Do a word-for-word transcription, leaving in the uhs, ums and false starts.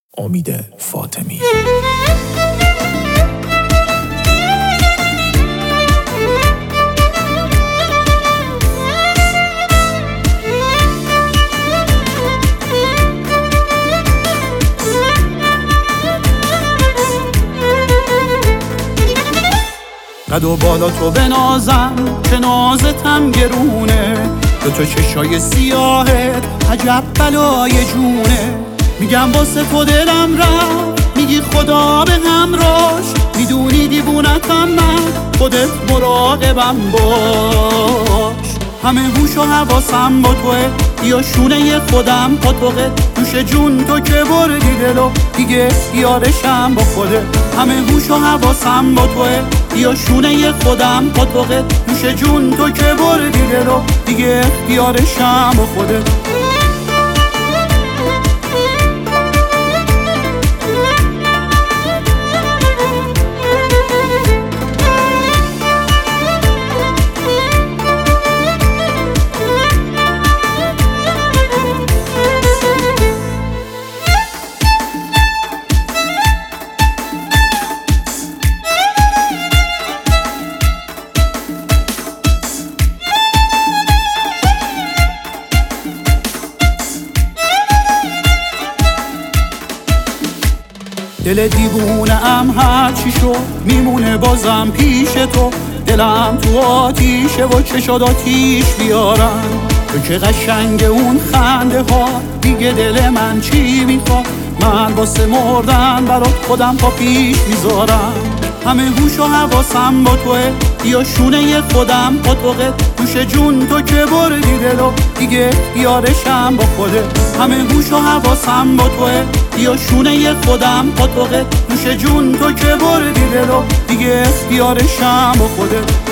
امید فاطمی. قد و بالا تو بنازم که نازتم گرونه، دو تا چشای سیاهت عجب بلای جونه. میگم واسه تو دلم رفت، میگی خدا به همراش، میدونی دیوونتم من، خودت مراقبم باش. همه هوش و حواسم با توه، یا شونه خودم پاتوقه، دوش جون تو که بردی دلو دیگه اختیارشم با خوده. همه هوش و حواسم با توه، یا شونه خودم پاتوقه، دوش جون تو که بردی دلو دیگه اختیارشم با خوده. دل دیوونه ام هر چی شد میمونه بازم پیش تو، دلم تو آتیشه و چشاد آتیش بیارم. تو که قشنگ اون خنده ها، دیگه دل من چی میخواد؟ من واسه مردن برات خودم پا پیش میذارم. همه هوش و حواسم با توه، یا شونه خودم پاتوقه، دوش جون تو که بردی دلو دیگه اختیارشم با خوده. همه هوش و حواسم با توه، یا شونه خودم پاتوقه، دوش جون تو که بردی دلو دیگه اختیارشم با خوده.